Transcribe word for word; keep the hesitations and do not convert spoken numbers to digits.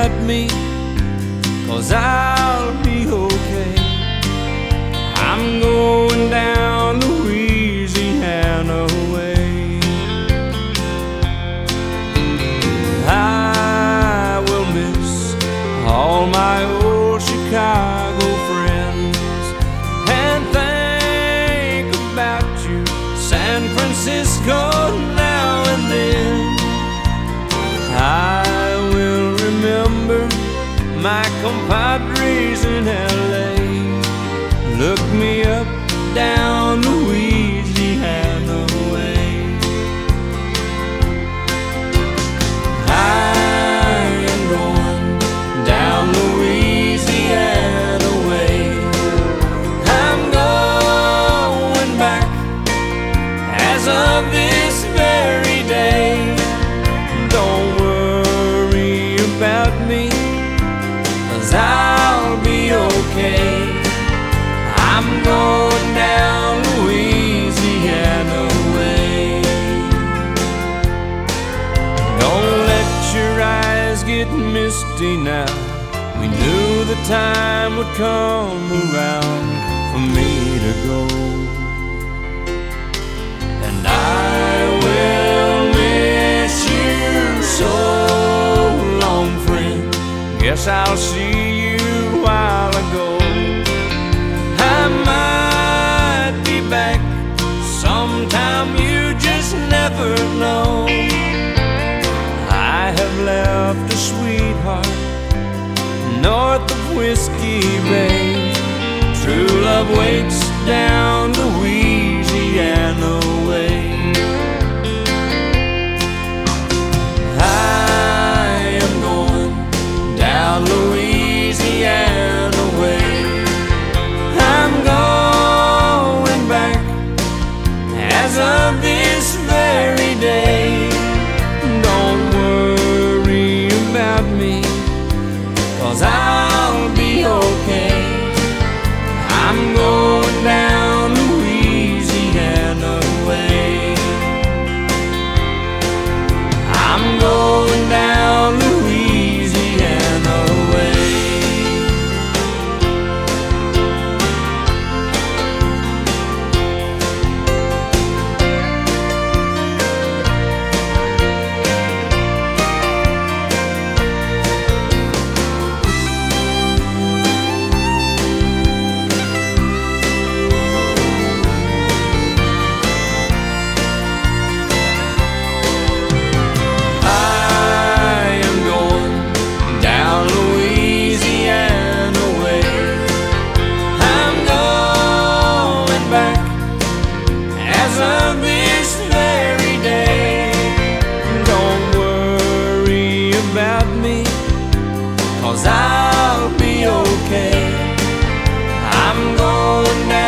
about me, 'cause I'll be okay. I'm going down Louisiana way. I will miss all my old Chicago friends and think about you, San Francisco, now and then. I will remember my compadres in L A. Look me up, down Louisiana way. I am going down Louisiana way. I'm going back as of this very day. Don't worry about me, 'cause I'll be okay. I'm going down Louisiana way. Don't let your eyes get misty now. We knew the time would come around for me to go, and I will miss you so long, friend. Guess I'll see you while I go. I might be back sometime, you just never know. I have left a sweetheart north of Whiskey Bay. True love waits down Louisiana way. I am going down Louisiana way. I'm going back as of this very day. Don't worry about me, 'cause I'll be okay. I'm going down Louisiana way. I'm going down Louisiana way. About me, 'cause I'll be okay. I'm going down